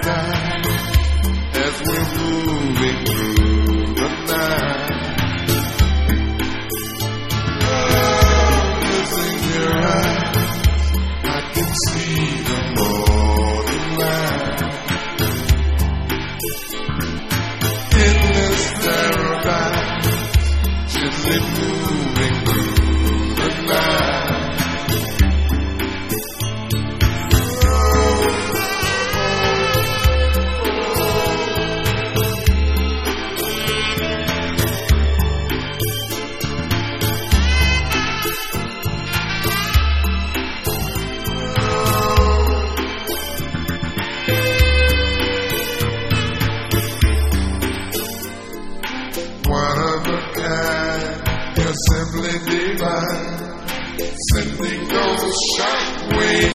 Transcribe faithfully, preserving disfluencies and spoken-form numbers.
paradise as we're moving through the night. Oh, in your eyes, I can see the morning light. In this paradise, gently moving through the night. Simply divine, sending those shockwaves